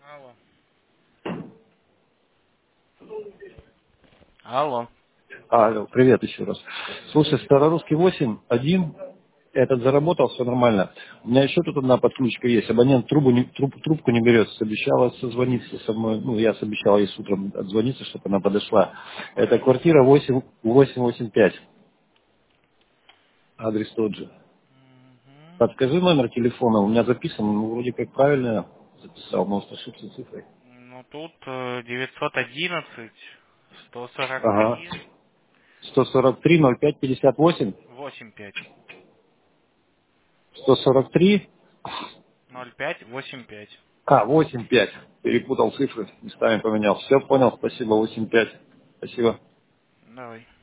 Алло. Алло. Алло, привет еще раз. Привет. Слушай, Старорусский 8.1, этот заработал, все нормально. У меня еще тут одна подключка есть. Абонент трубку не берет. Обещала созвониться со мной. Ну, я обещал ей с утром отзвониться, чтобы она подошла. Это квартира 885. Адрес тот же. Мгм. Подскажи номер телефона. У меня записан, ну, вроде как правильно записал, может ошибся цифрой. Ну тут 911 Ага. 143 143 05 58. 85 143. 05 85. 8,5. Перепутал цифры, местами поменял. Все понял, спасибо, 8,5. Спасибо. Давай.